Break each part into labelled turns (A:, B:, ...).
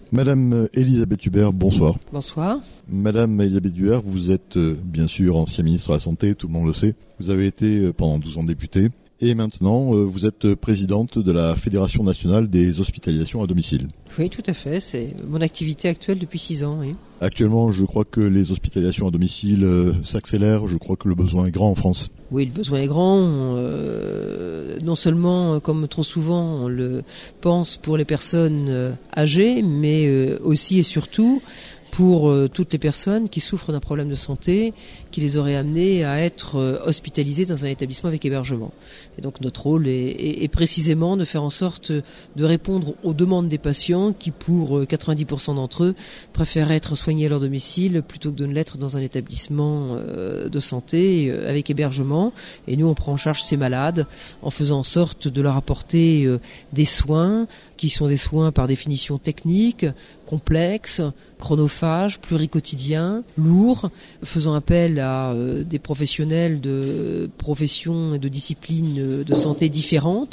A: Madame Elisabeth Hubert, bonsoir.
B: Bonsoir.
A: Madame Elisabeth Hubert, vous êtes bien sûr ancien ministre de la Santé, tout le monde le sait. Vous avez été pendant 12 ans députée et maintenant vous êtes présidente de la Fédération nationale des hospitalisations à domicile.
B: Oui, tout à fait. C'est mon activité actuelle depuis 6 ans. Oui.
A: Actuellement, je crois que les hospitalisations à domicile s'accélèrent. Je crois que le besoin est grand en France.
B: Oui, le besoin est grand. Non seulement, comme trop souvent, on le pense pour les personnes âgées, mais aussi et surtout pour toutes les personnes qui souffrent d'un problème de santé qui les aurait amenées à être hospitalisées dans un établissement avec hébergement. Et donc notre rôle est précisément de faire en sorte de répondre aux demandes des patients qui, pour 90% d'entre eux, préfèrent être soignés à leur domicile plutôt que de ne l'être dans un établissement de santé avec hébergement. Et nous, on prend en charge ces malades en faisant en sorte de leur apporter des soins qui sont des soins par définition techniques, complexes, chronophages, pluricotidiens, lourds, faisant appel à des professionnels de professions et de disciplines de santé différentes,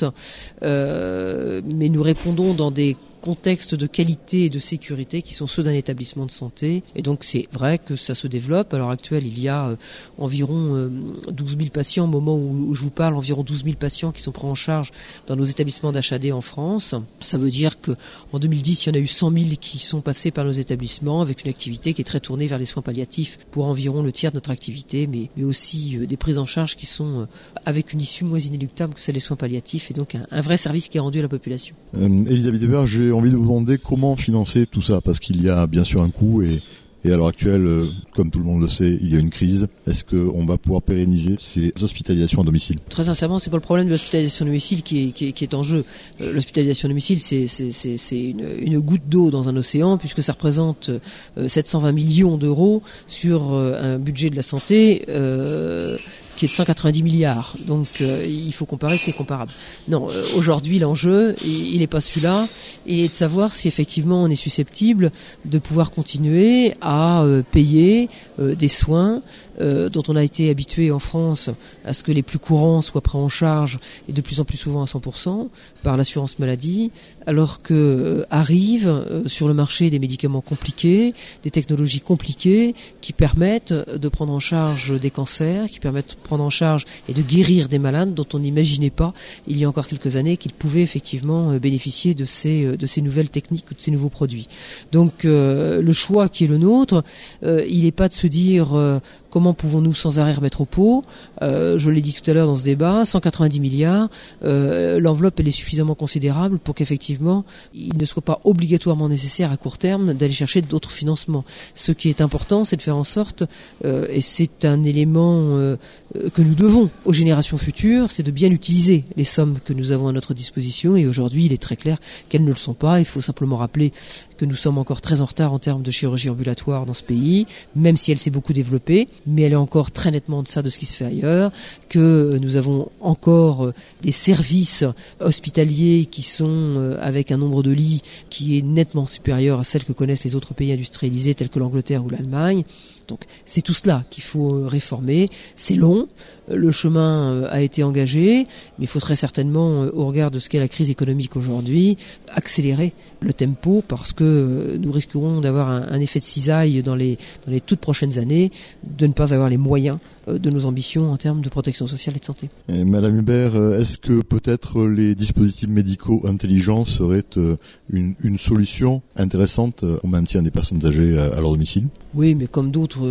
B: mais nous répondons dans des contextes de qualité et de sécurité qui sont ceux d'un établissement de santé. Et donc c'est vrai que ça se développe. À l'heure actuelle, il y a environ 12 000 patients, au moment où je vous parle, environ 12 000 patients qui sont pris en charge dans nos établissements d'HAD en France. Ça veut dire que en 2010, il y en a eu 100 000 qui sont passés par nos établissements avec une activité qui est très tournée vers les soins palliatifs pour environ le tiers de notre activité, mais aussi des prises en charge qui sont avec une issue moins inéluctable que celle des soins palliatifs et donc un vrai service qui est rendu à la population.
A: Elisabeth Hubert, j'ai envie de vous demander comment financer tout ça, parce qu'il y a bien sûr un coût et à l'heure actuelle, comme tout le monde le sait, il y a une crise. Est-ce qu'on va pouvoir pérenniser ces hospitalisations à domicile ?
B: Très sincèrement, c'est pas le problème de l'hospitalisation à domicile qui est en jeu. L'hospitalisation à domicile, c'est une goutte d'eau dans un océan, puisque ça représente 720 millions d'euros sur un budget de la santé qui est de 190 milliards. Donc il faut comparer ce qui est comparable. Non, aujourd'hui l'enjeu, il n'est pas celui-là, il est de savoir si effectivement on est susceptible de pouvoir continuer à payer des soins dont on a été habitué en France à ce que les plus courants soient pris en charge et de plus en plus souvent à 100% par l'assurance maladie, alors que arrivent sur le marché des médicaments compliqués, des technologies compliquées qui permettent de prendre en charge des cancers, qui permettent de prendre en charge et de guérir des malades dont on n'imaginait pas il y a encore quelques années qu'ils pouvaient effectivement bénéficier de ces nouvelles techniques ou de ces nouveaux produits. Donc le choix qui est le nôtre, il n'est pas de se dire comment pouvons-nous sans arrêt remettre au pot. Je l'ai dit tout à l'heure dans ce débat, 190 milliards, l'enveloppe elle est suffisamment considérable pour qu'effectivement il ne soit pas obligatoirement nécessaire à court terme d'aller chercher d'autres financements. Ce qui est important, c'est de faire en sorte, et c'est un élément que nous devons aux générations futures, c'est de bien utiliser les sommes que nous avons à notre disposition, et aujourd'hui il est très clair qu'elles ne le sont pas. Il faut simplement rappeler que nous sommes encore très en retard en termes de chirurgie ambulatoire dans ce pays, même si elle s'est beaucoup développée, mais elle est encore très nettement en deçà de ce qui se fait ailleurs, que nous avons encore des services hospitaliers qui sont avec un nombre de lits qui est nettement supérieur à celle que connaissent les autres pays industrialisés tels que l'Angleterre ou l'Allemagne. Donc c'est tout cela qu'il faut réformer. C'est long, le chemin a été engagé, mais il faut très certainement, au regard de ce qu'est la crise économique aujourd'hui, accélérer le tempo parce que nous risquerons d'avoir un effet de cisaille dans les toutes prochaines années, de ne pas avoir les moyens de nos ambitions en termes de protection sociale et de santé.
A: Et Madame Hubert, est-ce que peut-être les dispositifs médicaux intelligents seraient une solution intéressante au maintien des personnes âgées à leur domicile ?
B: Oui, mais comme d'autres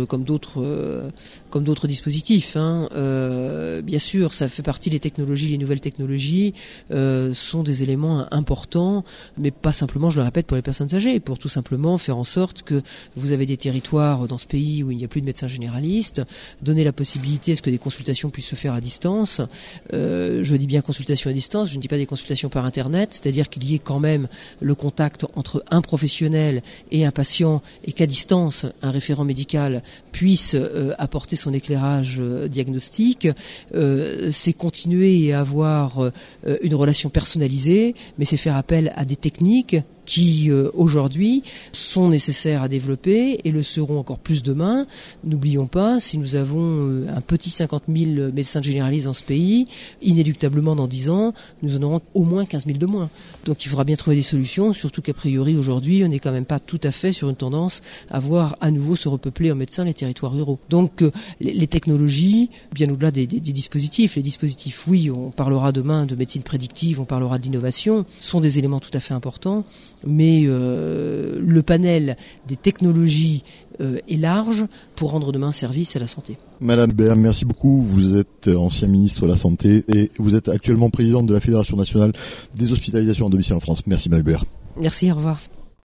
B: dispositifs, bien sûr, ça fait partie des technologies, les nouvelles technologies sont des éléments importants, mais pas simplement, je le répète, pour les personnes âgées, pour tout simplement faire en sorte que vous avez des territoires dans ce pays où il n'y a plus de médecins généralistes, donner la possibilité à ce que des consultations puissent se faire à distance. Je dis bien consultation à distance, je ne dis pas des consultations par Internet, c'est-à-dire qu'il y ait quand même le contact entre un professionnel et un patient, et qu'à distance, un référent médical puisse apporter son éclairage diagnostique. C'est continuer à avoir une relation personnalisée, mais c'est faire appel à des techniques qui aujourd'hui sont nécessaires à développer et le seront encore plus demain. N'oublions pas, si nous avons un petit 50 000 médecins généralistes dans ce pays, inéluctablement dans 10 ans, nous en aurons au moins 15 000 de moins. Donc il faudra bien trouver des solutions, surtout qu'a priori aujourd'hui, on n'est quand même pas tout à fait sur une tendance à voir à nouveau se repeupler en médecins les territoires ruraux. Donc les technologies, bien au-delà des dispositifs, les dispositifs, oui, on parlera demain de médecine prédictive, on parlera de l'innovation, sont des éléments tout à fait importants, mais le panel des technologies est large pour rendre demain service à la santé.
A: Madame Hubert, merci beaucoup. Vous êtes ancien ministre de la Santé et vous êtes actuellement présidente de la Fédération nationale des hospitalisations à domicile en France. Merci Madame Hubert.
B: Merci, au revoir.